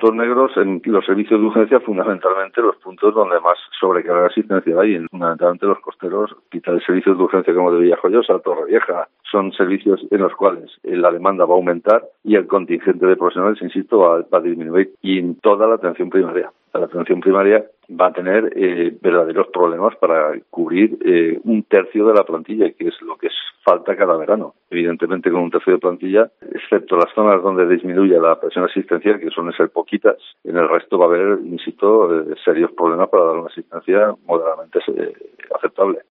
puntos negros en los servicios de urgencia, fundamentalmente los puntos donde más sobrecarga asistencial hay, fundamentalmente los costeros, quizá el servicio de urgencia como de Villajoyosa, Torrevieja, son servicios en los cuales la demanda va a aumentar y el contingente de profesionales, insisto, va a disminuir. Y en toda la atención primaria. La atención primaria va a tener verdaderos problemas para cubrir un tercio de la plantilla, que es lo que falta cada verano. Evidentemente, con un tercio de plantilla, excepto las zonas donde disminuye la presión asistencial, que suelen ser poquitas, en el resto va a haber, insisto, serios problemas para dar una asistencia moderadamente aceptable.